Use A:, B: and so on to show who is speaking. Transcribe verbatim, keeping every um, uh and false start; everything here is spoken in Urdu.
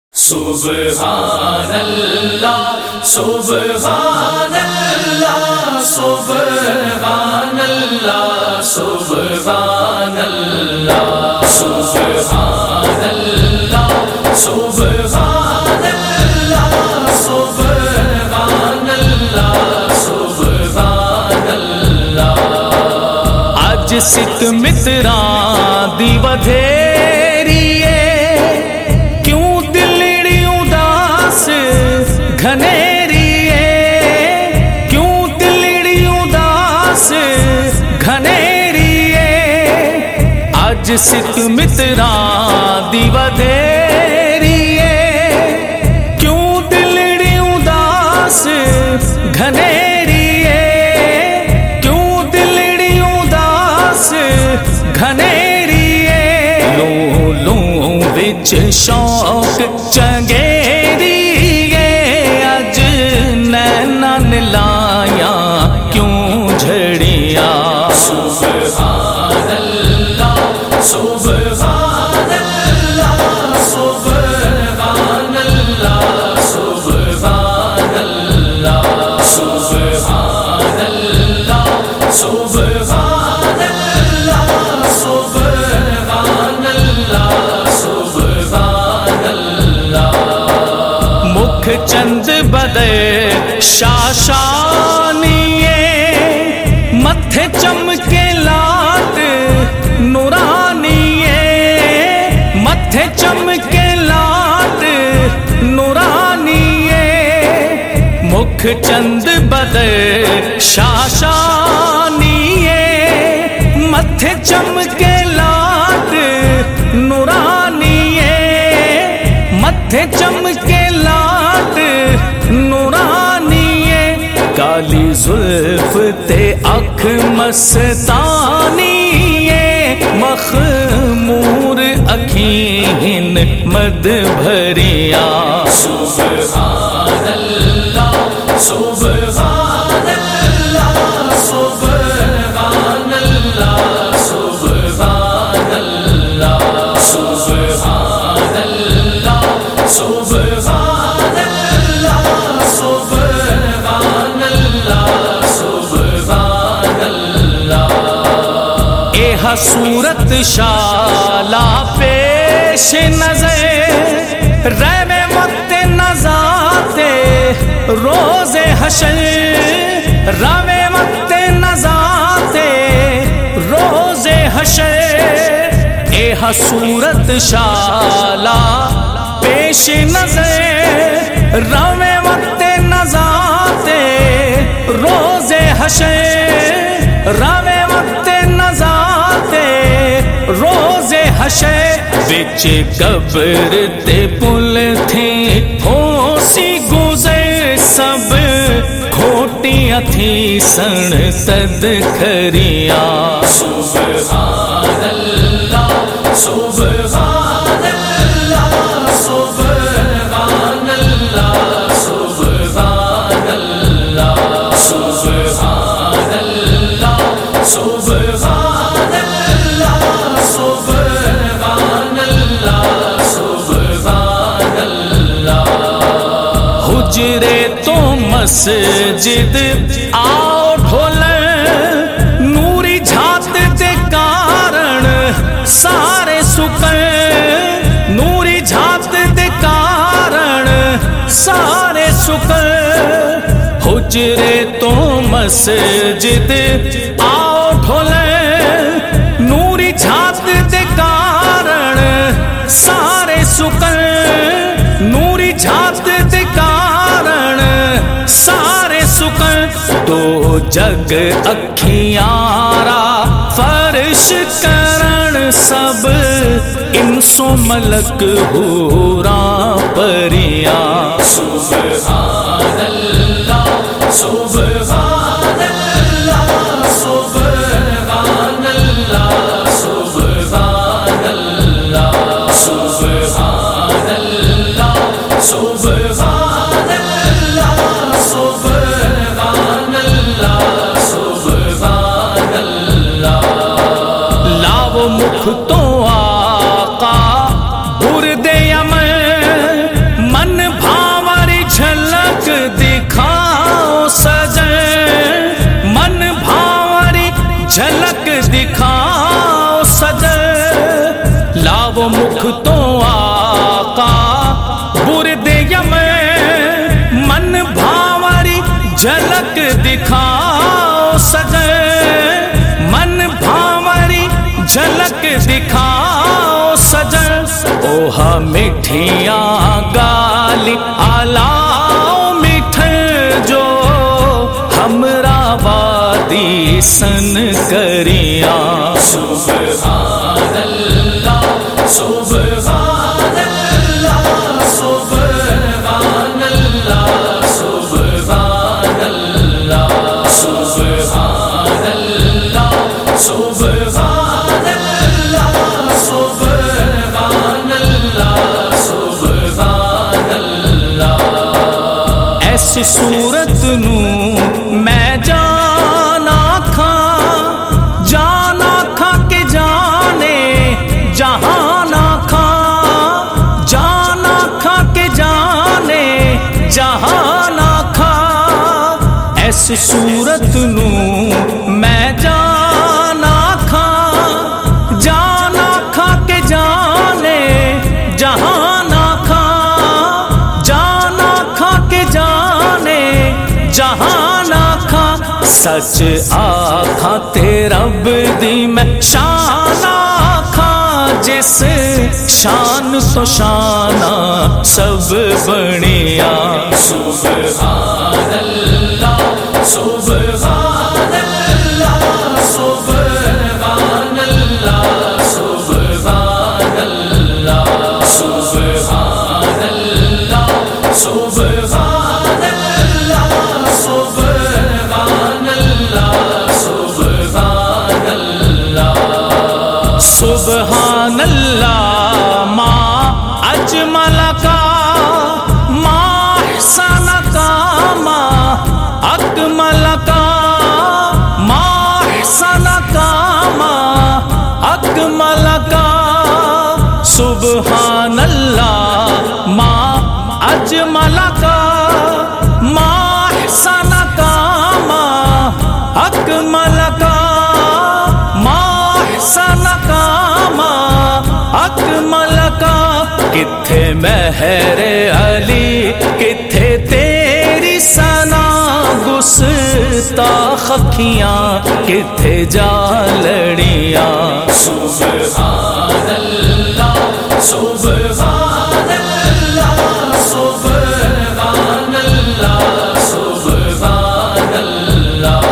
A: سبحان اللہ سبحان اللہ سبحان اللہ سبحان اللہ سبحان اللہ سبحان اللہ سبحان اللہ سبحان اللہ اج سکھ متراں دی ودھیری گھنیری ہے کیوں دلڑی اداس گھنیری ہے اج سکھ متراں دی ودھیری ہے کیوں دلڑی اداس گھنیری ہے کیوں دلڑی اداس گھنیری ہے لو لو وچ شوق چنگیری لایا کیوں جھڑیا سبحان اللہ سبحان اللہ سبحان اللہ سبحان اللہ سبحان اللہ سبحان اللہ سبحان اللہ سبحان اللہ مکھ چند بدے شاشانی متھے چمکے لات نورانی متھے چمکے لات نورانی مکھ چند بدے شاشانی متھے چمکے لات نورانی متھے چمکے لات نورانی کالی زلف تے اکھ مستانی مخمور اکھین مد بھریا سبحان اللہ سبحان اللہ سبحان اللہ سبحان اللہ سبحان اللہ سبحان اللہ سبحان اللہ سبحان اللہ اے صورت شالا پیش نظر رہ میں وقت نزاتے روز حشر رہ میں وقت نزاتے روز حشر اے صورت شالا پیش نظر روے وقت نزاتے روز حشر روے وقت نزاتے روز حشر وچ قبر تے پل تھے ہو سی گزر سب کھوٹیاں تھی سن تد کھریا سبحان اللہ سبحان اللہ سبحان اللہ سبحان اللہ سبحان اللہ سبحان اللہ سبحان اللہ سبحان اللہ حجرے تو مسجد آؤ ڈھولن نوری جھات دے کارن سارے سکن نوری جھات دے کارن سارے سکن حجرے تو مسجد آؤ ڈھولن نوری جھات دے کارن سارے سکن نوری جھات دے کارن سارے سکن دو جگ اکھیارا فرش کرن سب انسو ملک حوراں پریاں سبحان اللہ سبحان اللہ سبحان اللہ سبحان اللہ سبحان اللہ سبحان اللہ سبحان اللہ سبحان اللہ لاو مکھ تو آقا برد یمن جھلک دکھاؤ سجن من بھاوری جھلک دکھاؤ سجن اوہا مٹھیاں گالی آلاؤ مٹھر جو ہمرا وادی سن کریاں سبحان اللہ سبحان اللہ سبحان اللہ سبحان اللہ سبحان اللہ سبحان اللہ سبحان اللہ سبحان اللہ ایسی صورت نو میں جانا کھا جانا کھا کے جانے جہانا کھا جانا کھا کے جانے جہانا کھا ایسی صورت نو میں جانا کھا جانا کھا کے جانے جہانا کھا جانا کھا کے جانے جہانا کھا سچ آکھاں تے رب دی میں شان آکھاں جس شان تو شانہ سب بنیا سبحان اللہ سبحان اللہ سبحان اللہ سبحان اللہ سبحان اللہ سبحان اللہ سبحان اللہ سبحان اللہ سبحان اللہ ما اجمل کا ما احسن کا ما اکمل کا ما احسن کا ما اکمل کا سبحان اللہ ما اجمل کا ما احسن کا ما اکمل کا ما احسن کا ما اکمل کا کتھے مہر علی کتھے تیری ثنا گستاخ اکھیاں کتھے جالڑیاں سبحان اللہ سبحان اللہ سبحان اللہ سبحان اللہ